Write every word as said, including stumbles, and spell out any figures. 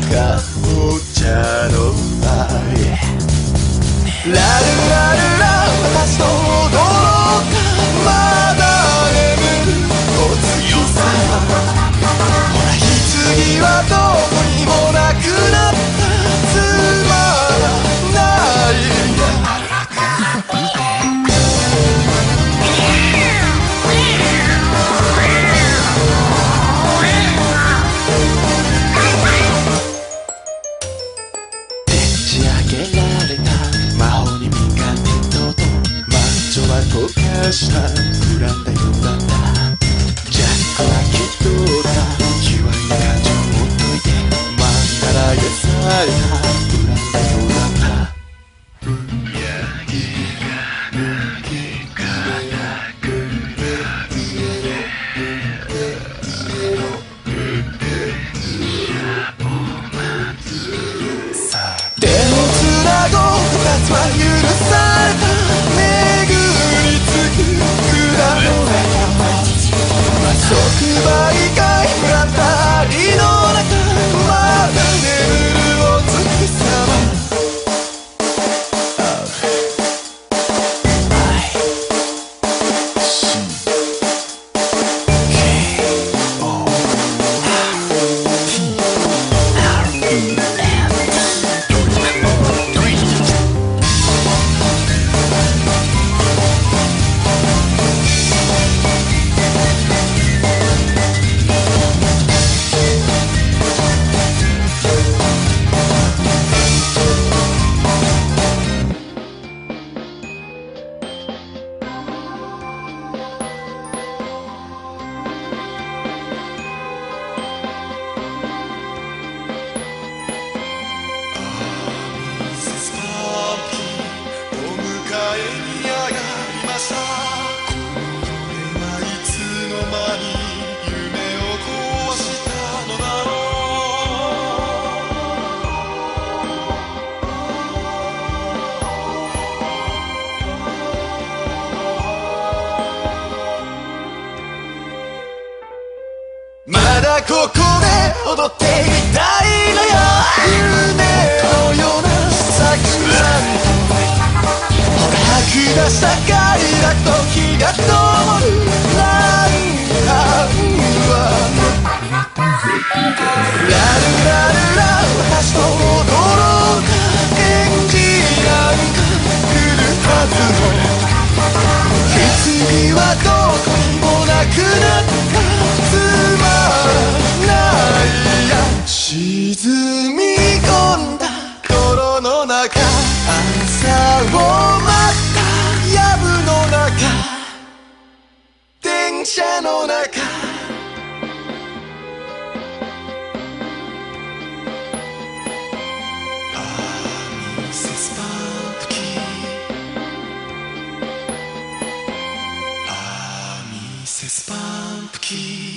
かぼちゃの愛ラルラルラ私と踊ろうかまだ眠るお月さほら棺はどこにもなくなったつまらない溶かしたフランだようだったジャックはきっとだ卑猥な感情を持っといてまんなら癒されたフランだようだった手をつなごう二つは許された即売会フランタリの中まだ眠るお月様まだここで踊っていたいのよ夢のような桜とほら吐き出した快楽と火が灯るなんかはラルラルラ私と踊ろうか演じなんか来るはずも棺はどこにもなくなったつまらないや沈み込んだ泥の中朝を待った藪の中電車の中ミセスパンプキンミセスパンプキン